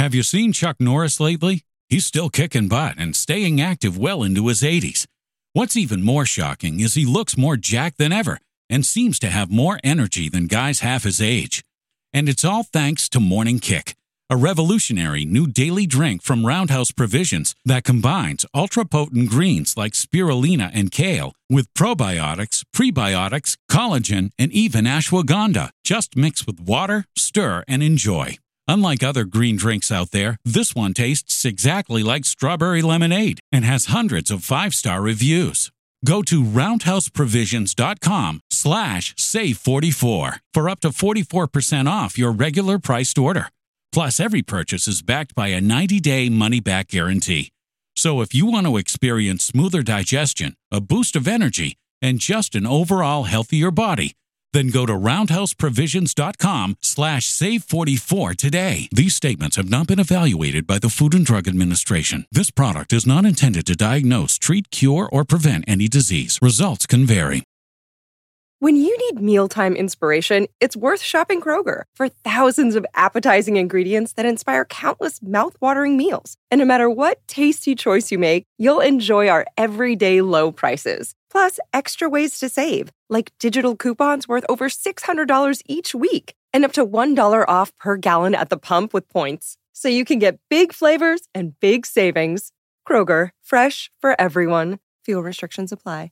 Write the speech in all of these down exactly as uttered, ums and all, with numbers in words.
Have you seen Chuck Norris lately? He's still kicking butt and staying active well into his eighties. What's even more shocking is he looks more jacked than ever and seems to have more energy than guys half his age. And it's all thanks to Morning Kick, a revolutionary new daily drink from Roundhouse Provisions that combines ultra-potent greens like spirulina and kale with probiotics, prebiotics, collagen, and even ashwagandha. Just mix with water, stir, and enjoy. Unlike other green drinks out there, this one tastes exactly like strawberry lemonade and has hundreds of five-star reviews. Go to roundhouseprovisions.com slash save44 for up to forty-four percent off your regular priced order. Plus, every purchase is backed by a ninety-day money-back guarantee. So if you want to experience smoother digestion, a boost of energy, and just an overall healthier body, then go to roundhouseprovisions.com slash save44 today. These statements have not been evaluated by the Food and Drug Administration. This product is not intended to diagnose, treat, cure, or prevent any disease. Results can vary. When you need mealtime inspiration, it's worth shopping Kroger for thousands of appetizing ingredients that inspire countless mouth-watering meals. And no matter what tasty choice you make, you'll enjoy our everyday low prices. Plus, extra ways to save, like digital coupons worth over six hundred dollars each week and up to one dollar off per gallon at the pump with points. So you can get big flavors and big savings. Kroger, fresh for everyone. Fuel restrictions apply.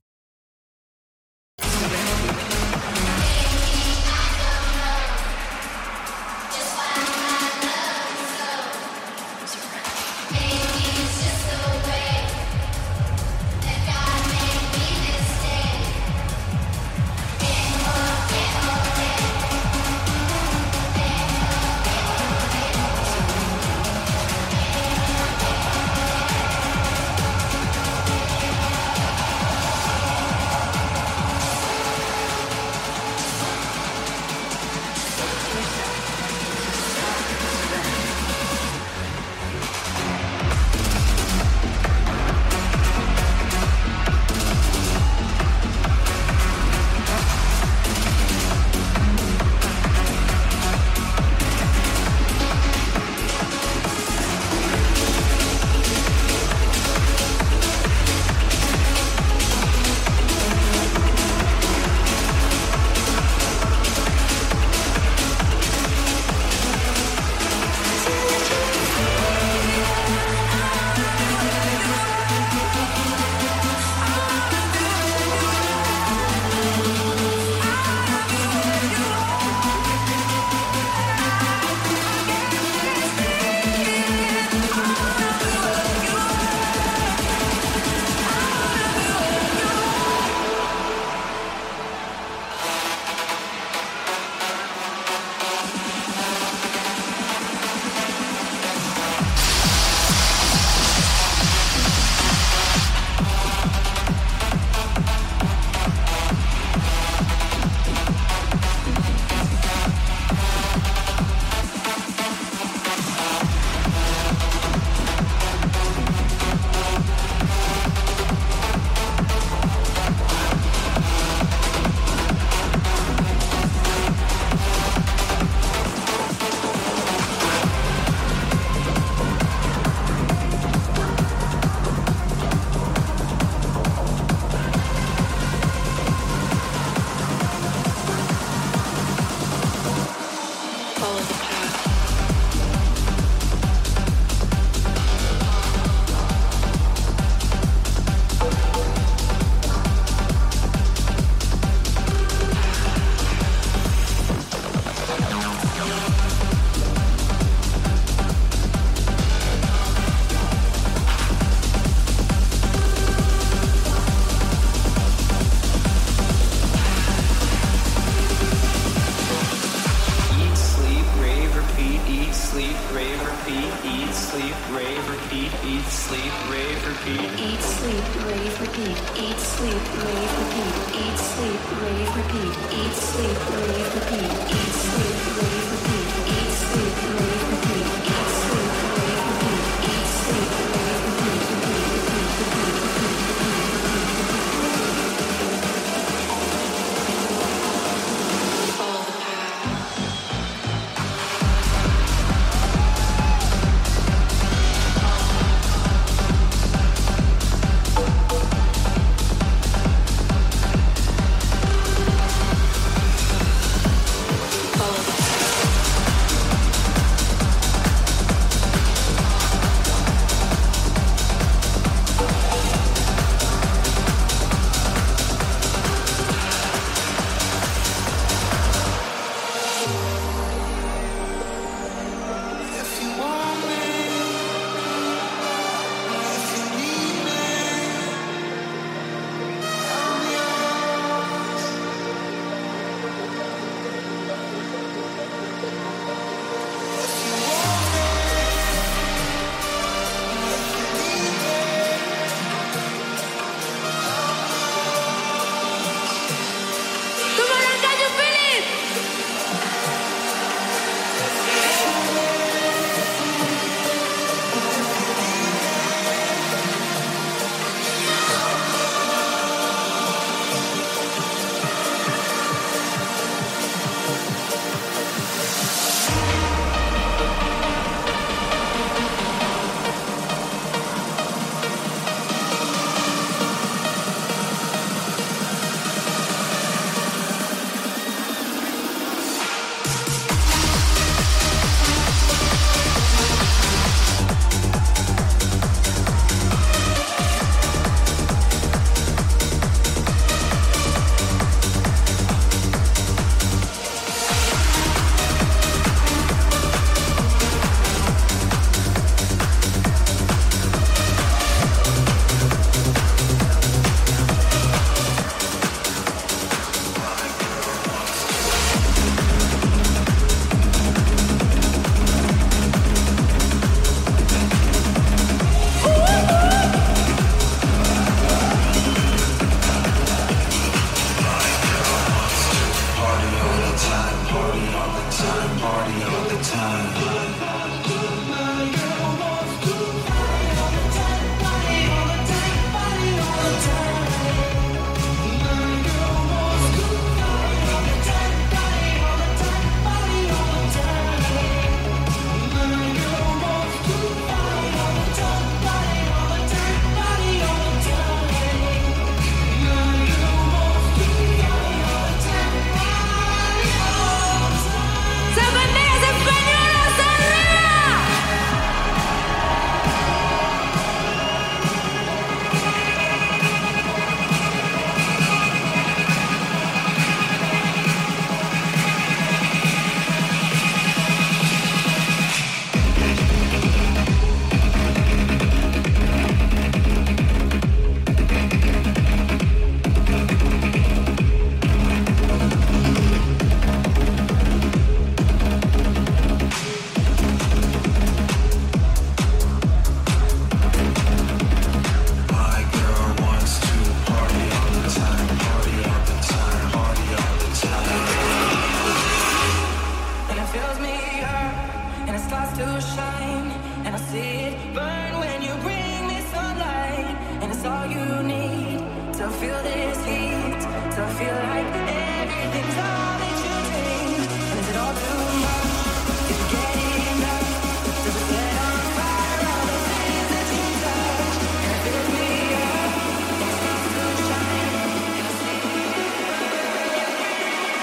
shine, and I see it burn when you bring me sunlight. And it's all you need to feel this heat, to feel like everything's all that you dream. And is it all too much? Did you get enough? Does it set on fire all the things that you touch? And it fills me up, and it starts to shine, and I see it burn when you bring me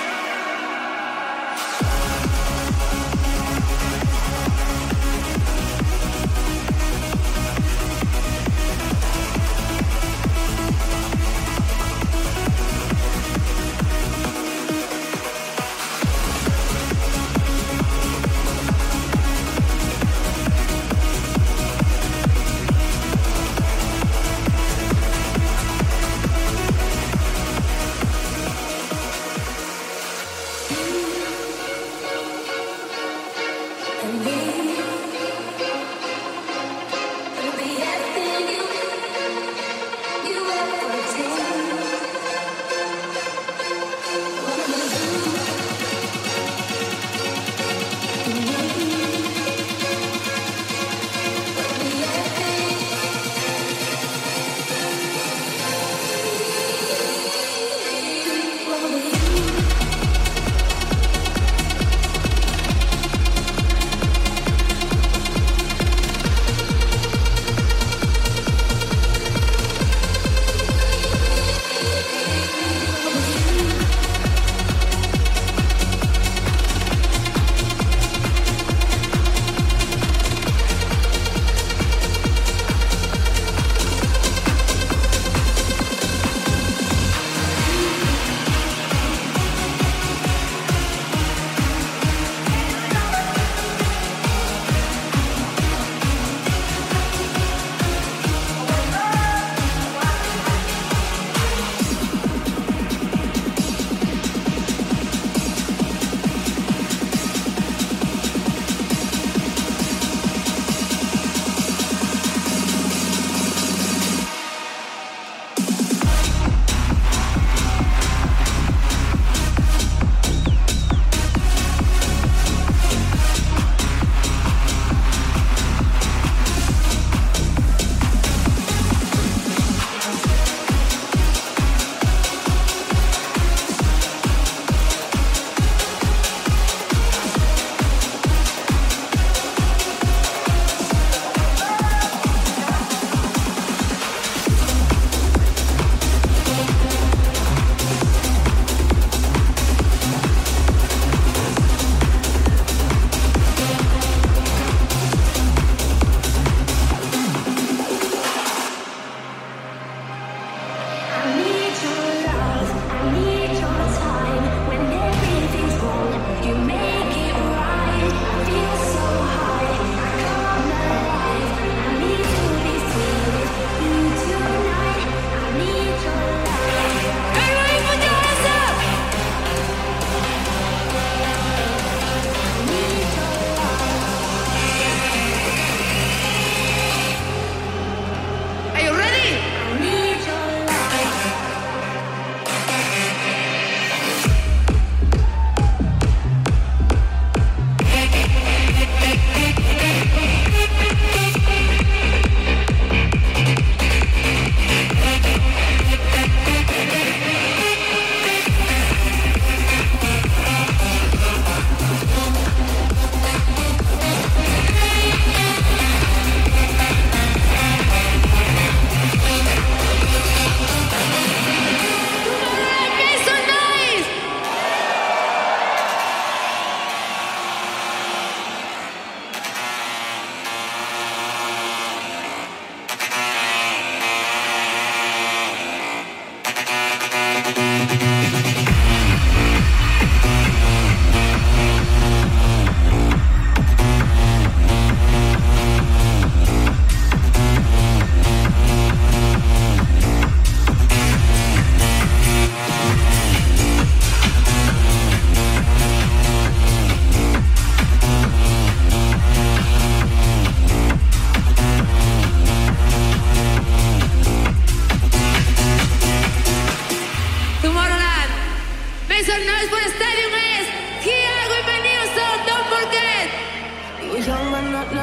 sunlight.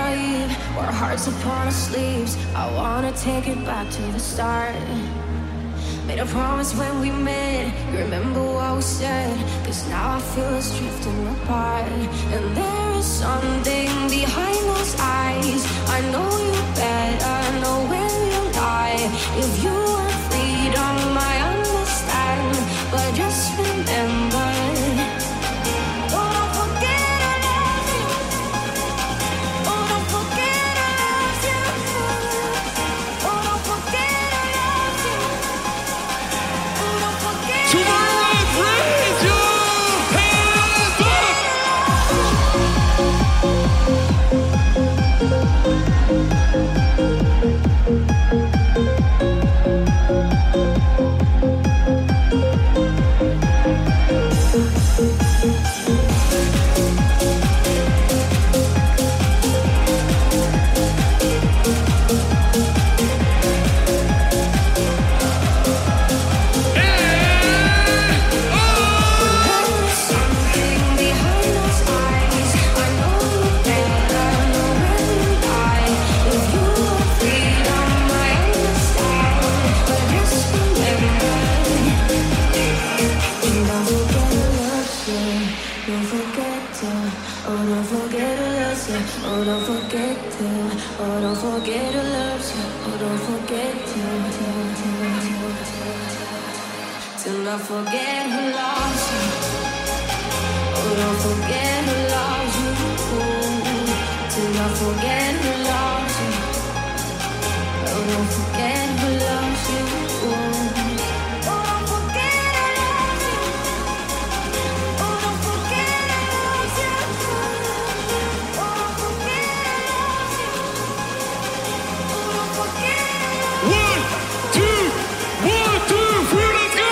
naive, wear hearts upon our sleeves. I wanna take it back to the start. Made a promise when we met. You remember what we said? Cause now I feel us drifting apart. And there is something behind those eyes. I know you better know when you lie. If you want freedom, I understand. But just remember, oh, don't forget I love you. Oh, don't forget I love you. Oh, don't forget I love you. Tomorrowland, raise your hands Oh, don't forget to, oh, don't forget to love you. Oh, don't forget to, to, to, to, to not forget who loves you. Oh, don't forget who loves you. To not forget who loves you. Oh, don't forget who loves you. Oh, don't forget who loves you. Oh, don't forget who loves you. One, two, one, two, three, let's go!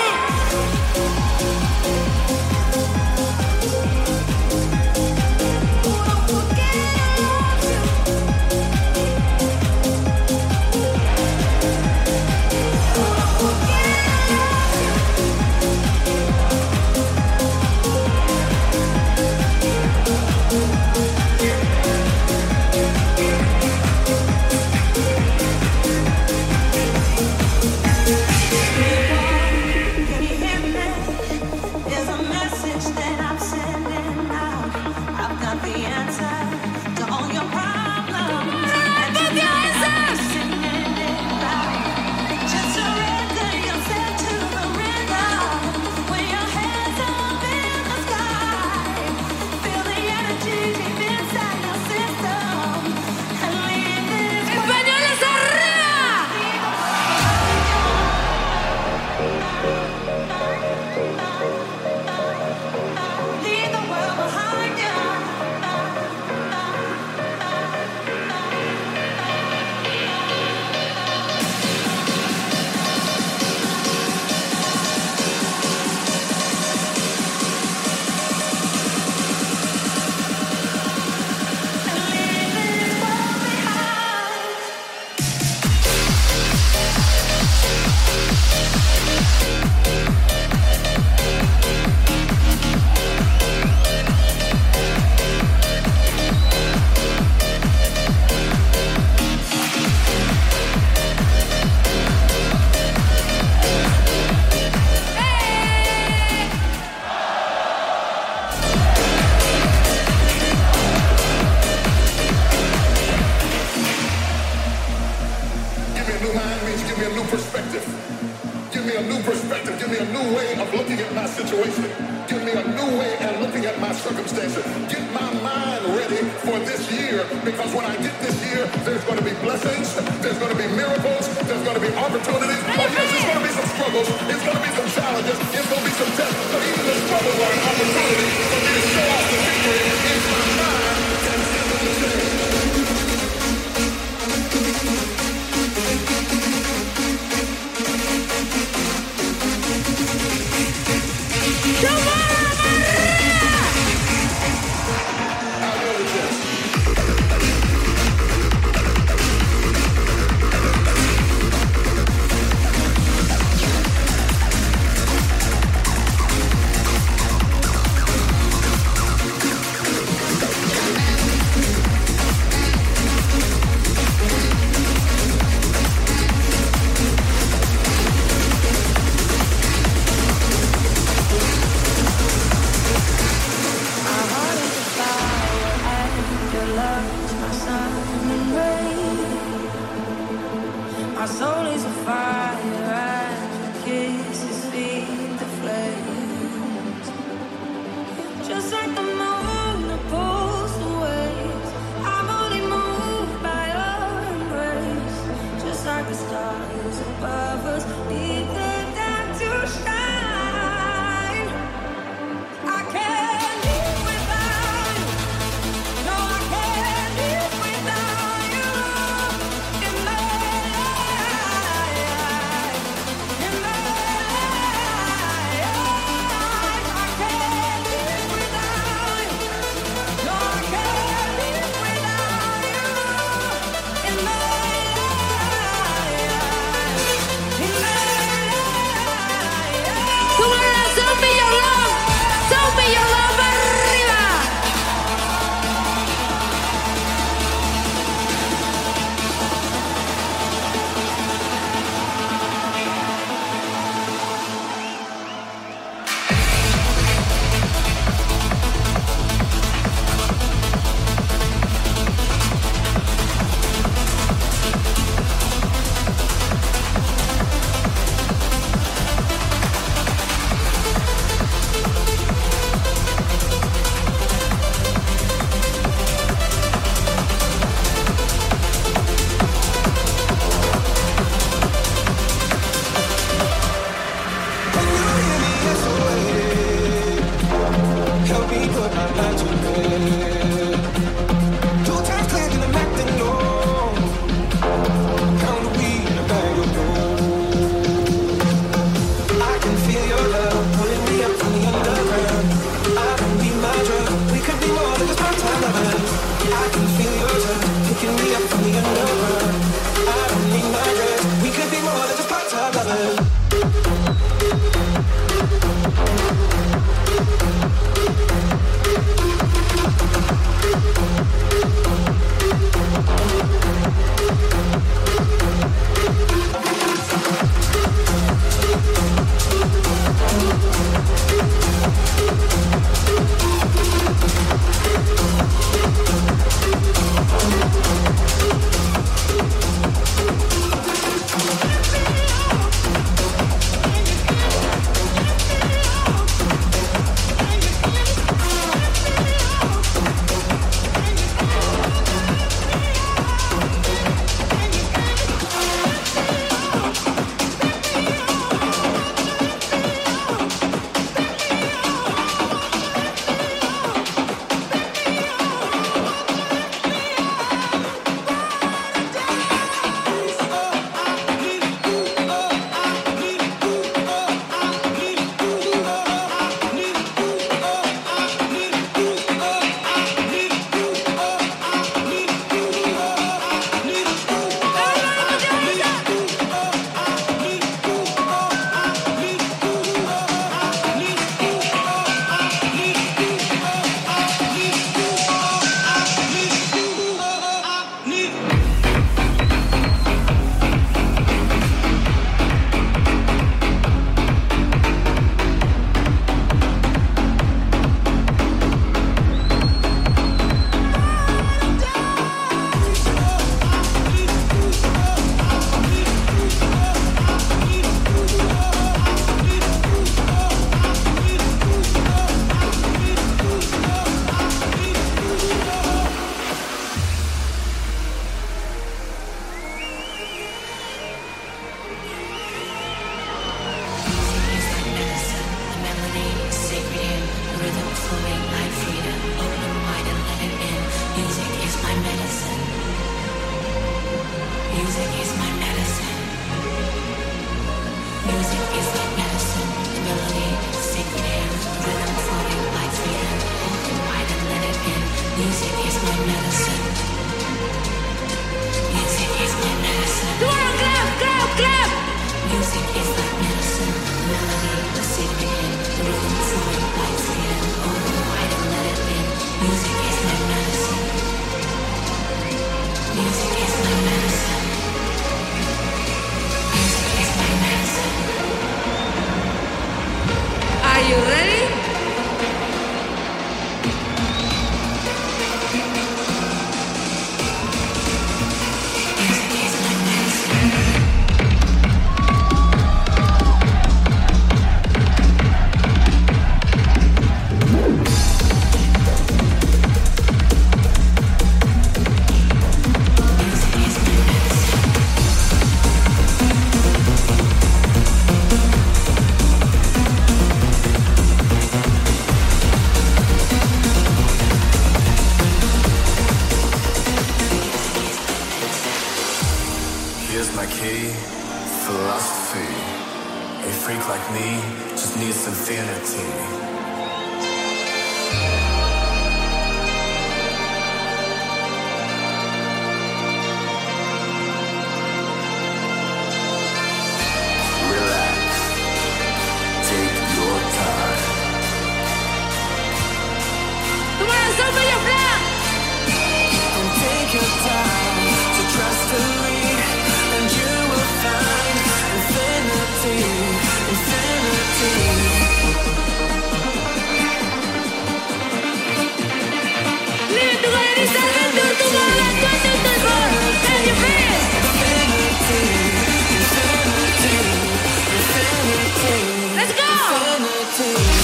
sun and rain. My soul is a fire and your kisses feed the flames. Just like the moon that pulls the waves, I'm only moved by your embrace. Just like the stars above us need the dark to shine. I can't live without you. No, I can't live without you in my life. Here's my key, philosophy. A freak like me just needs infinity. Take your time to trust and read, and you will find infinity, infinity. Live to God, it's a little to God, let's go to the world, can you feel? Infinity, infinity, infinity. Let's go! Infinity.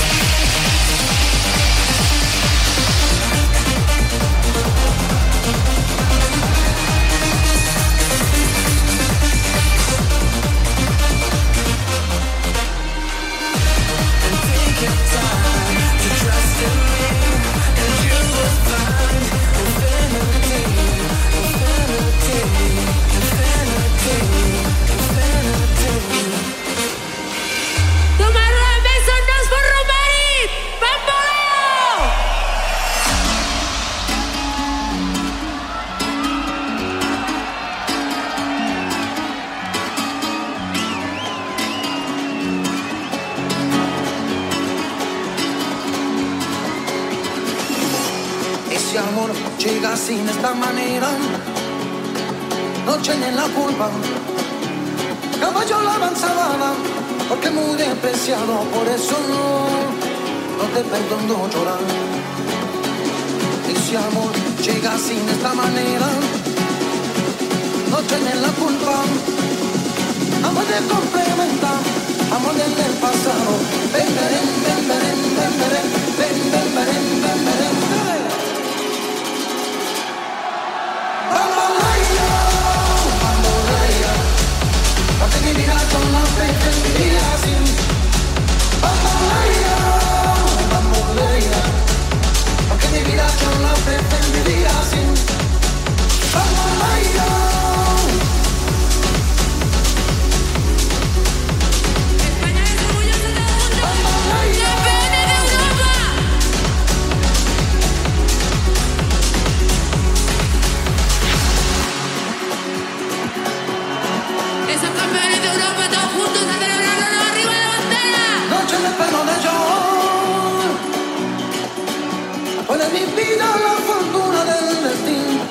Llega sin esta manera, noche en la culpa, caballo la avanzada, porque muy despreciado, por eso no, no te perdono llorar. Ese amor llega sin esta manera, noche en la culpa, amor de complementar, amor del pasado, ven, ven, ven, ven, ven, ven, ven, ven, ven, ven, ven. Porque mi vida con la fe que vivía así. Bambolea, bambolea. Porque mi vida con la fe que vivía así. Bambolea. España es orgullosa de mundo. Bambolea. ¡Campeones de Europa! Esos campeones de Europa todos juntos a celebrarlo arriba de la bandera. Noche de pelo de llor, fue de mi vida la fortuna del destino.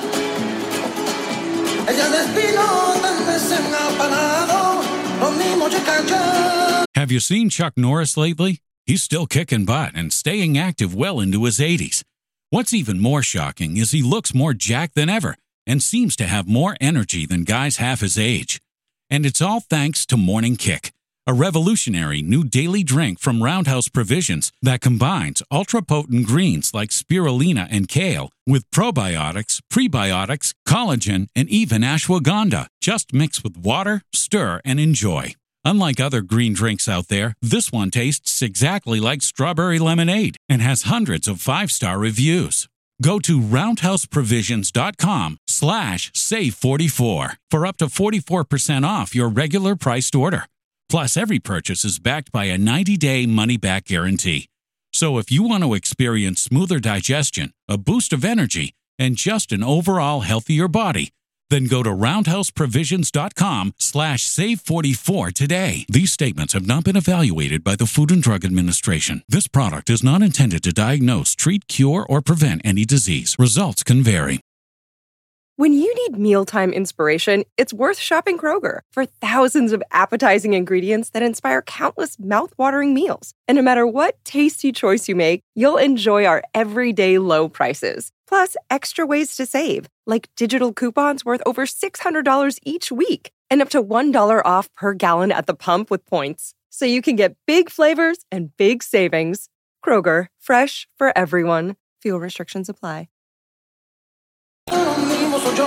Ella destino tan desenapagado, lo mismo yo callé. Have you seen Chuck Norris lately? He's still kicking butt and staying active well into his eighties. What's even more shocking is he looks more jacked than ever and seems to have more energy than guys half his age. And it's all thanks to Morning Kick, a revolutionary new daily drink from Roundhouse Provisions that combines ultra-potent greens like spirulina and kale with probiotics, prebiotics, collagen, and even ashwagandha. Just mix with water, stir, and enjoy. Unlike other green drinks out there, this one tastes exactly like strawberry lemonade and has hundreds of five-star reviews. Go to roundhouseprovisions.com slash save44 for up to forty-four percent off your regular priced order. Plus, every purchase is backed by a ninety-day money-back guarantee. So if you want to experience smoother digestion, a boost of energy, and just an overall healthier body, then go to roundhouseprovisions.com slash save44 today. These statements have not been evaluated by the Food and Drug Administration. This product is not intended to diagnose, treat, cure, or prevent any disease. Results can vary. When you need mealtime inspiration, it's worth shopping Kroger for thousands of appetizing ingredients that inspire countless mouth-watering meals. And no matter what tasty choice you make, you'll enjoy our everyday low prices. Plus, extra ways to save, like digital coupons worth over six hundred dollars each week and up to one dollar off per gallon at the pump with points. So you can get big flavors and big savings. Kroger, fresh for everyone. Fuel restrictions apply. Lo mismo soy yo,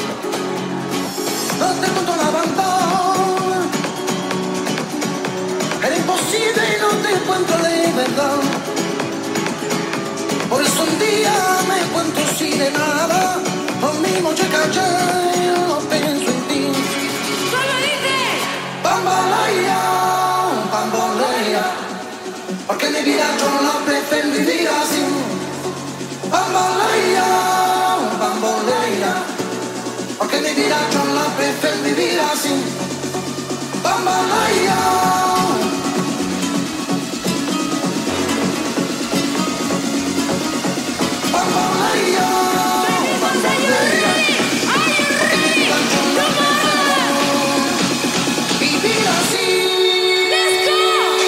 no te cuento la abandón. Era imposible y no te cuento la verdad. Por eso un día me cuento así de nada. Lo mismo yo callé, no pienso en ti. porque mi vida yo la prefiero vivir así. Bambalaya. Bambalaya. Vivir así. Let's go!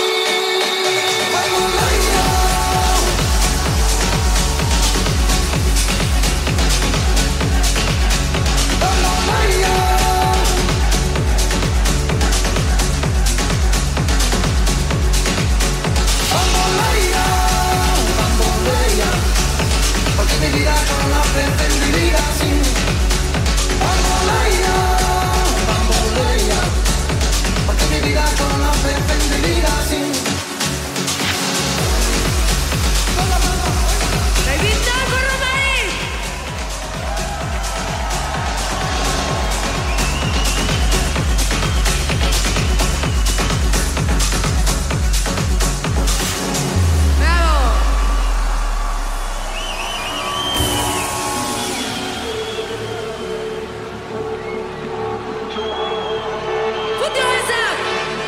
Bambalaya. Bambalaya. Bambolea, bambolea, porque mi vida con la pretendería así. Bambolea, bambolea, porque mi vida con la pretendería así. ¡Revista con Romari! ¡Bravo! Put your hands up!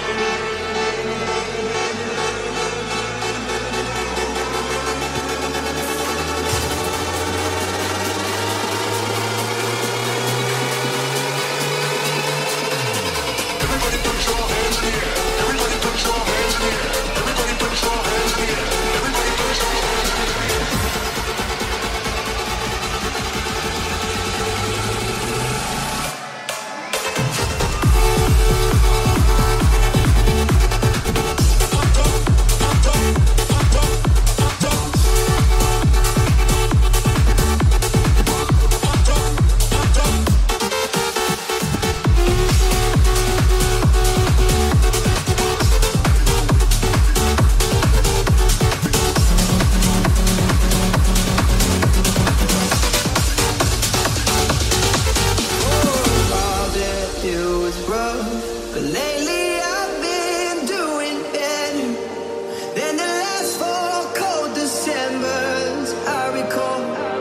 All that you was rough, but lately I've been doing better than the last four cold Decembers I recall.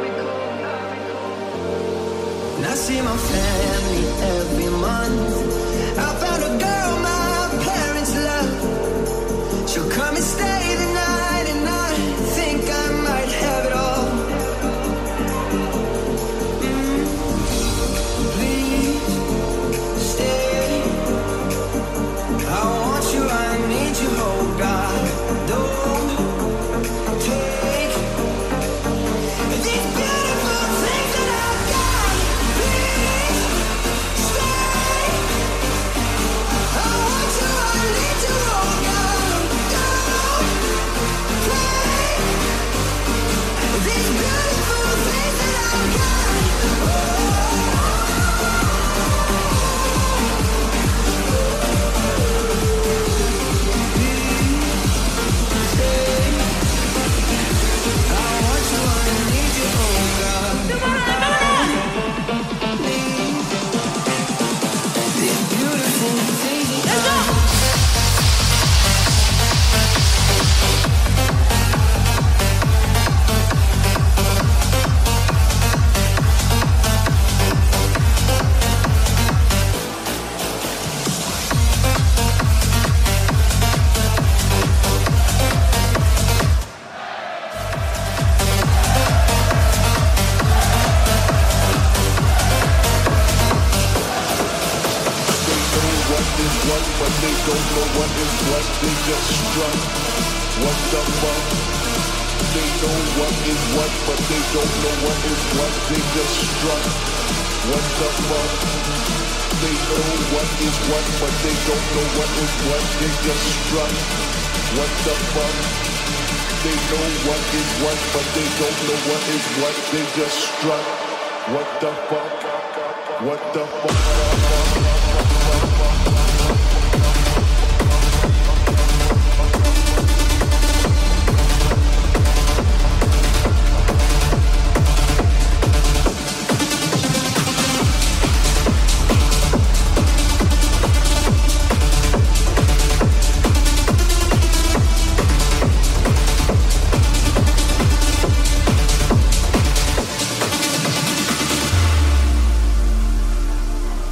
And I see my family every month. I found a girl my parents love. She'll come and stay the night, and I think I might have it all. Please stay. I want you, I need you, oh God. Don't take these beautiful things that I've got. Please stay. I want you, I need you, oh God. Don't take these beautiful things that I've got. They just struck. What the fuck? What the fuck?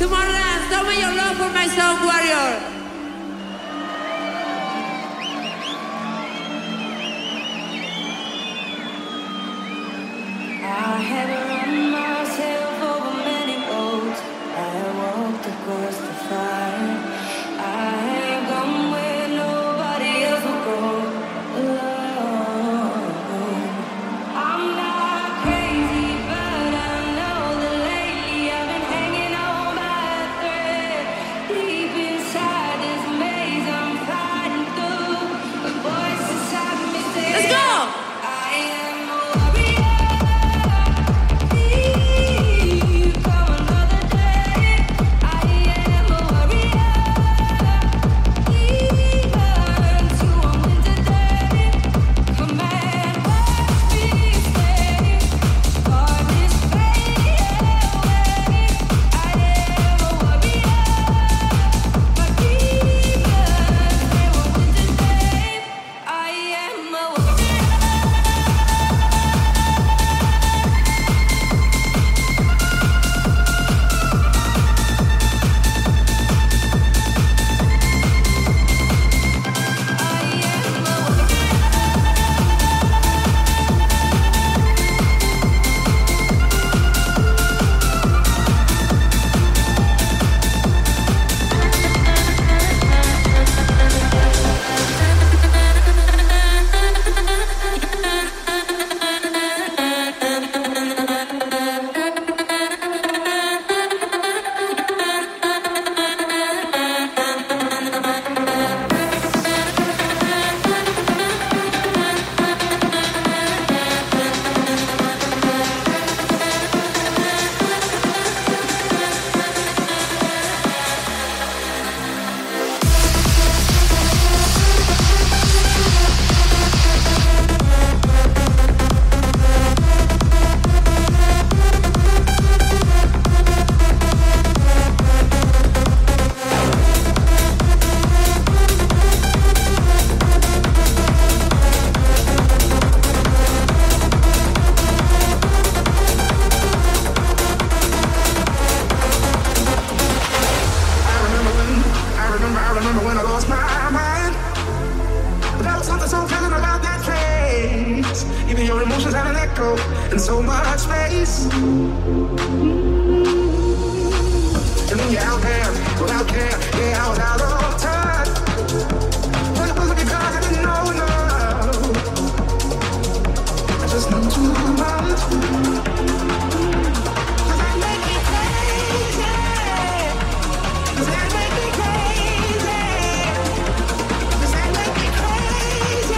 Tomorrowland, show me your love for my song Warrior. I had run myself over many roads. I have walked across the fire. I have gone where nobody else will go alone. I'm not crazy, but I know that lately I've been hanging on by a thread. Deep inside this maze I'm fighting through. A voice inside me says, Let's go! I am a warrior. Come another day. I am a warrior. Even to a winter day. Come and watch me stay. For this fading away. I am a warrior. But even to a winter day. I am a warrior. And so much space. And then you're out there, without care. Yeah, I was out of touch. But it wasn't because I didn't know enough. I just knew too much. Does that make me crazy? Does that make me crazy? Does that make me crazy?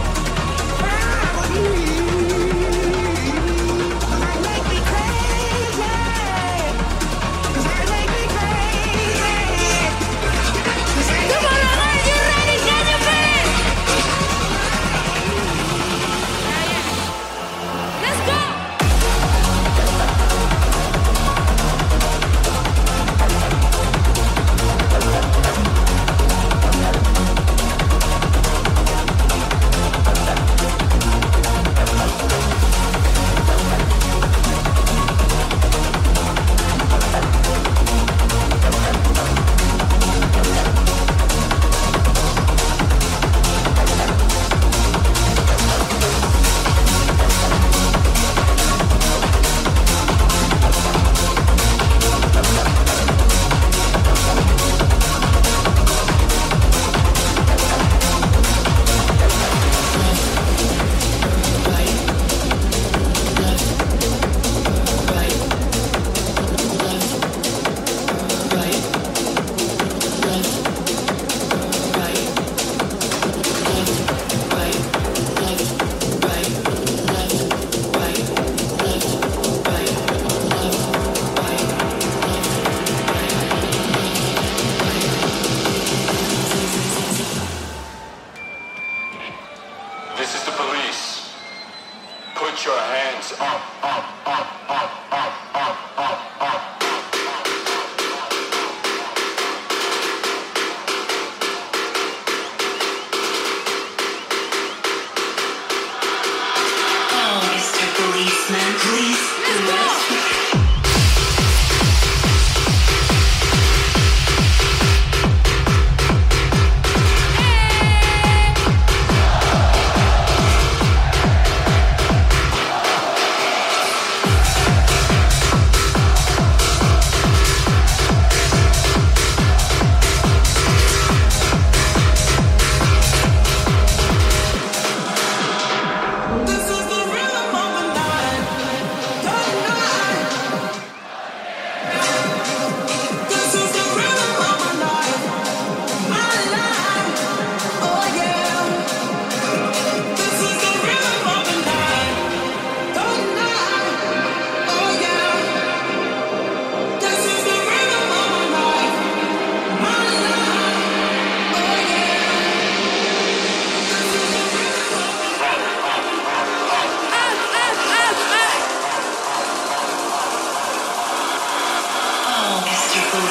Probably. Does that make me crazy?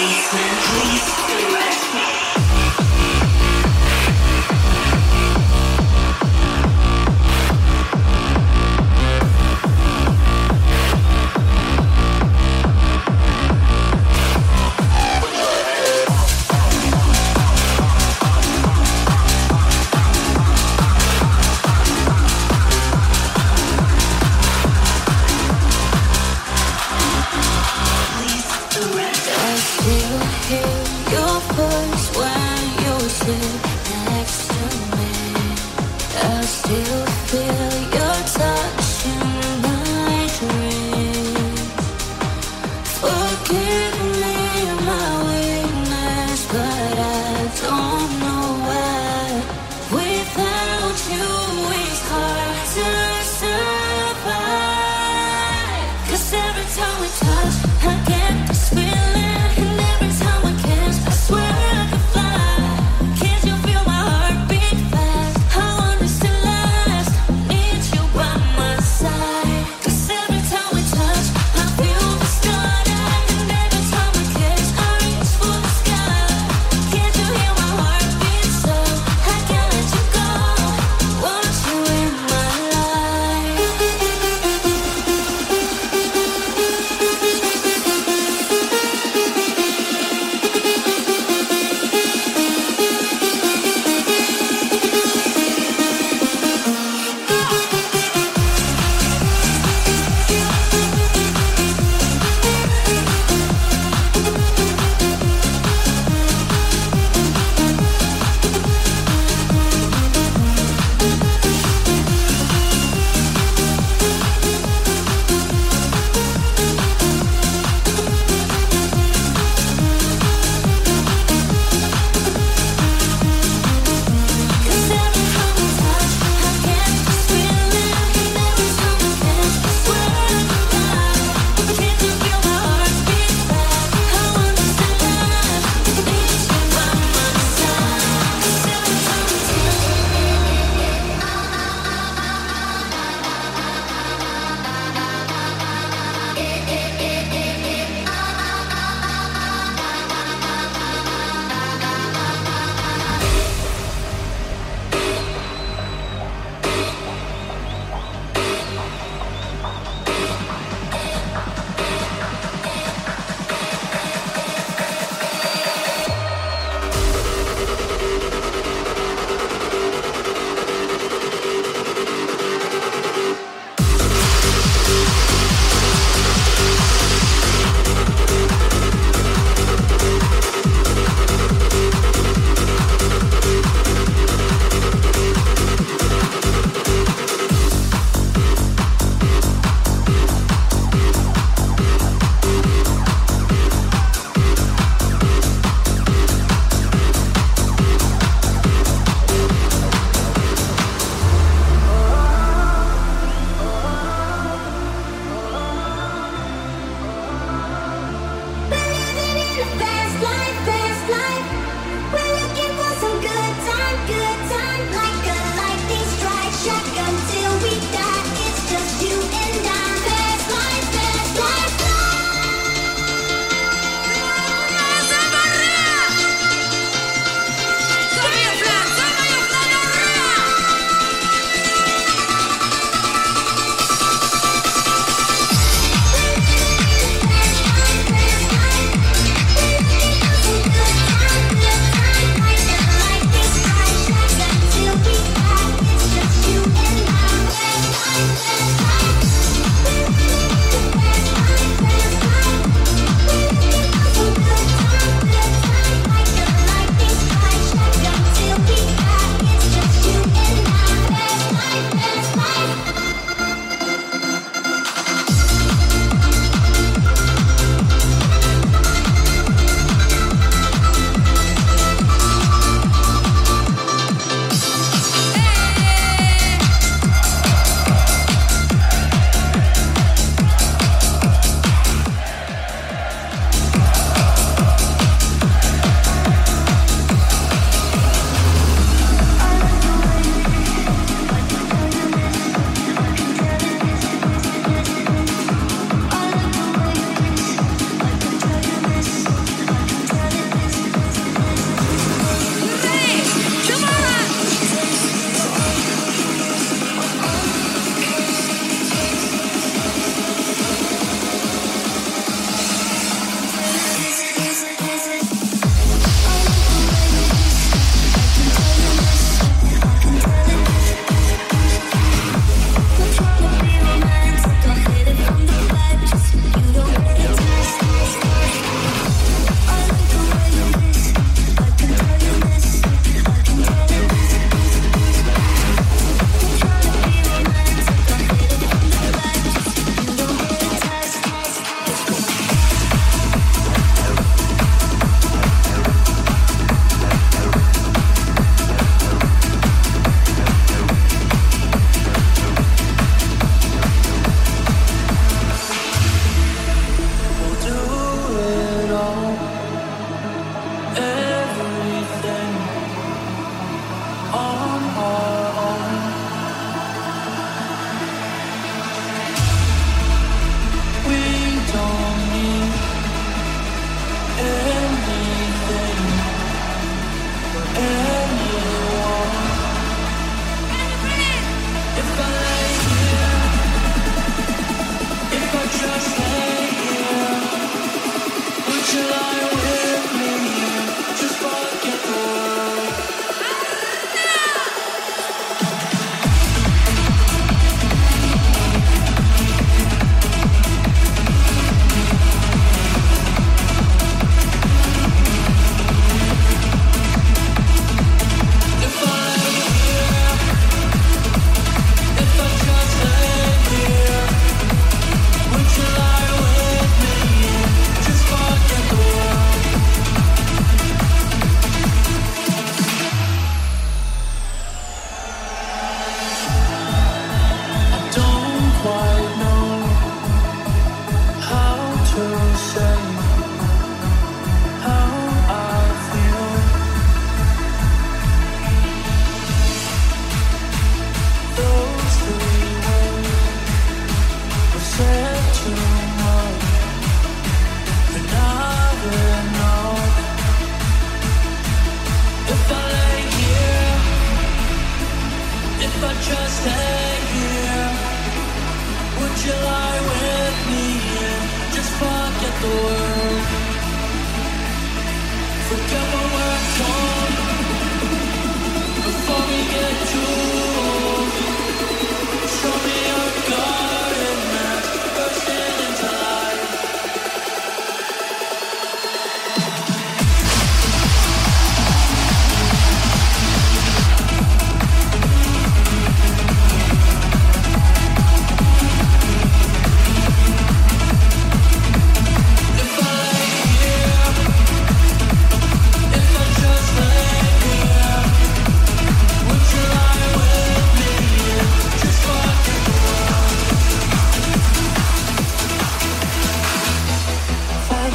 Your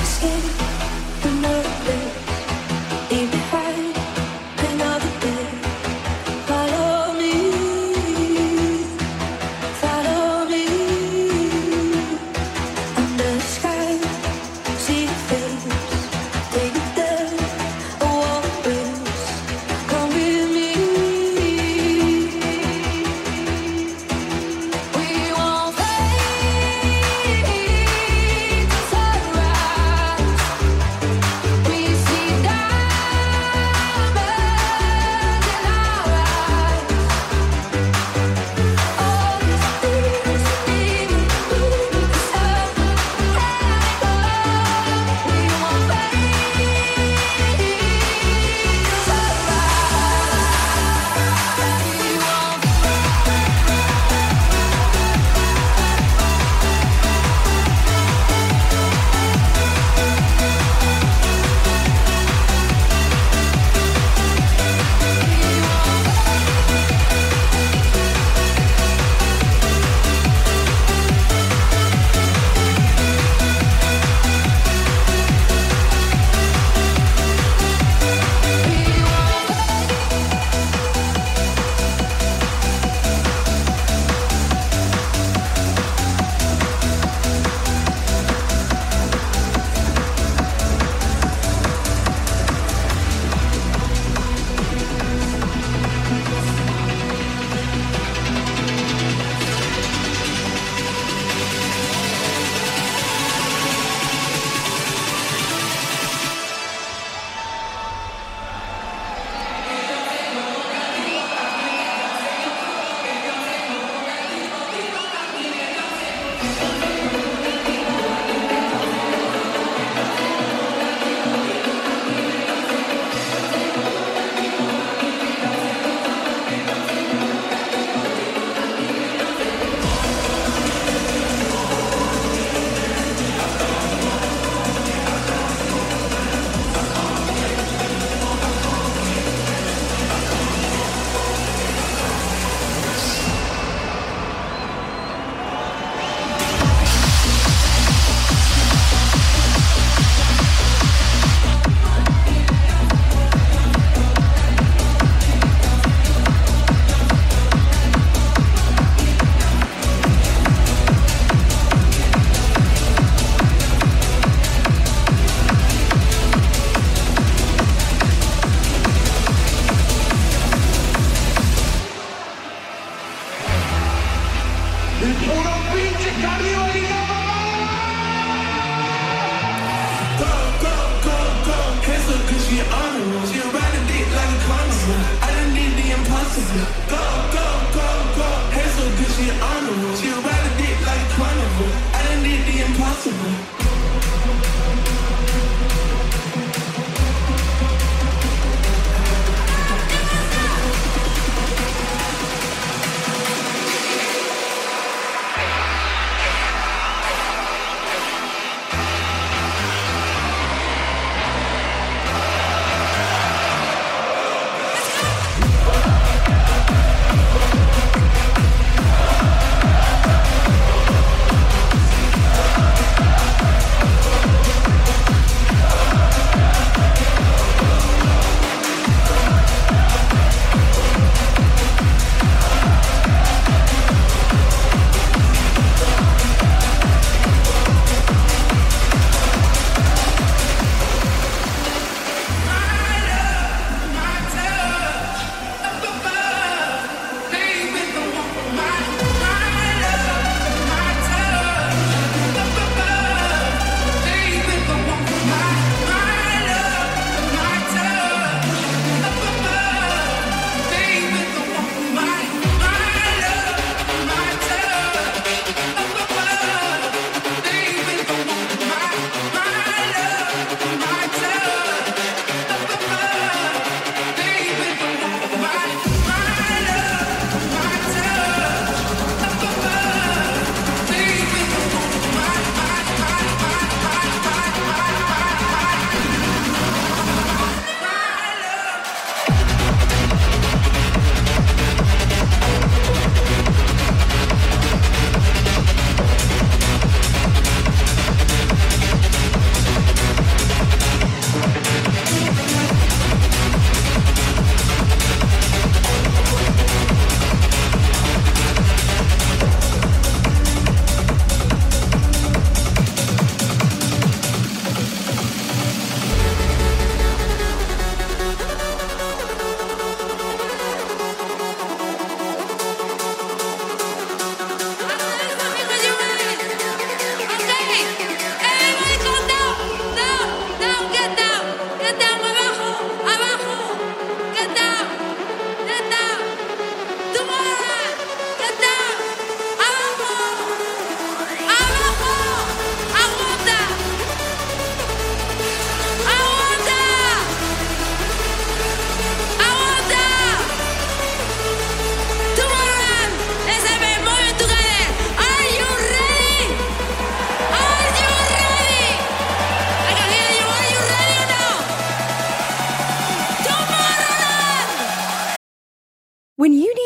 Let's go!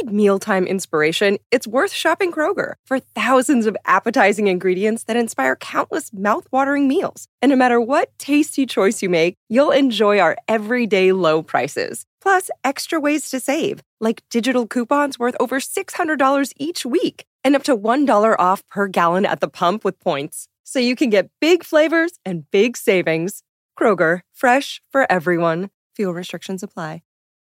need mealtime inspiration, it's worth shopping Kroger for thousands of appetizing ingredients that inspire countless mouth-watering meals. And no matter what tasty choice you make, you'll enjoy our everyday low prices. Plus, extra ways to save, like digital coupons worth over six hundred dollars each week and up to one dollar off per gallon at the pump with points. So you can get big flavors and big savings. Kroger, fresh for everyone. Fuel restrictions apply.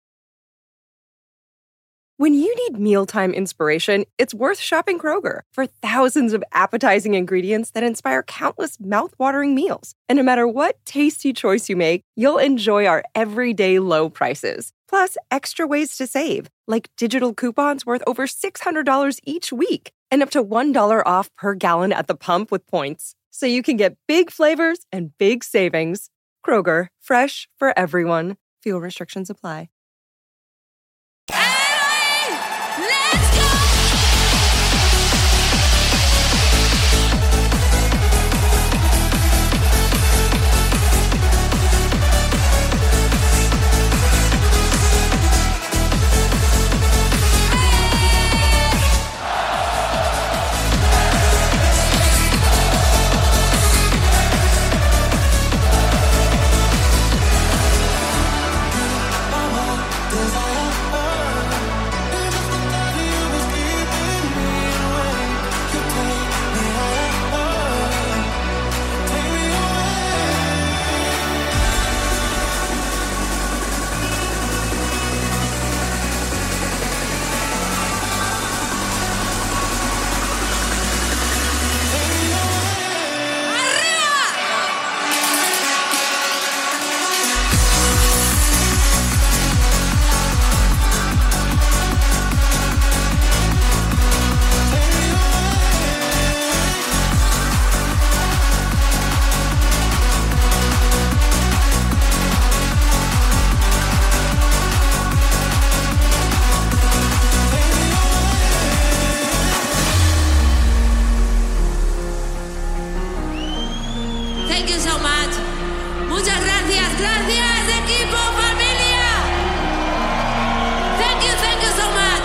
When you need mealtime inspiration, it's worth shopping Kroger for thousands of appetizing ingredients that inspire countless mouth-watering meals. And no matter what tasty choice you make, you'll enjoy our everyday low prices. Plus, extra ways to save, like digital coupons worth over six hundred dollars each week and up to one dollar off per gallon at the pump with points. So you can get big flavors and big savings. Kroger, fresh for everyone. Fuel restrictions apply. Thank you so much. Muchas gracias. Gracias, equipo, familia. Thank you, thank you so much.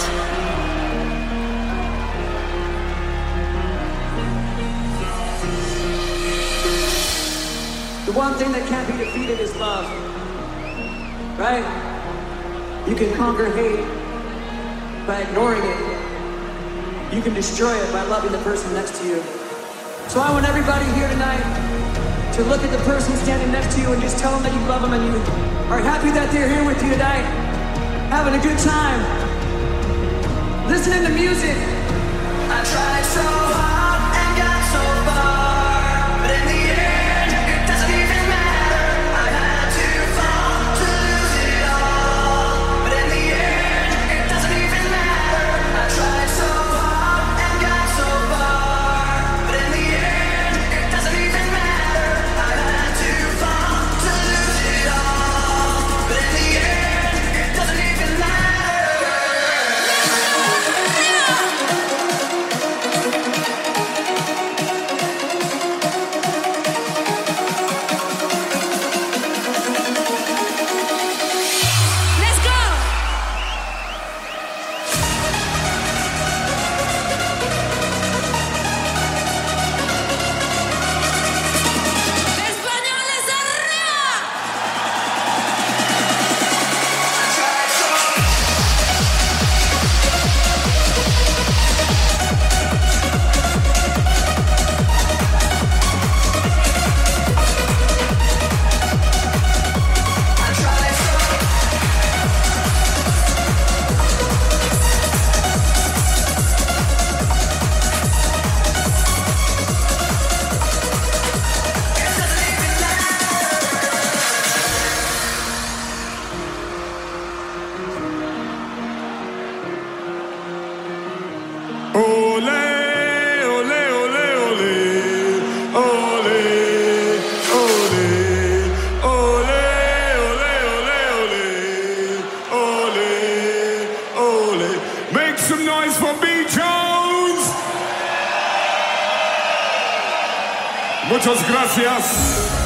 The one thing that can't be defeated is love. Right? You can conquer hate by ignoring it. You can destroy it by loving the person next to you. So I want everybody here tonight to look at the person standing next to you and just tell them that you love them and you are happy that they're here with you tonight, having a good time, listening to music. I tried so hard and got so far, but in the end, it doesn't even matter. I had to fall to lose it all, but in the end, it doesn't even matter. I tried so hard and got so far, but in the end, it doesn't even matter. Muchas gracias.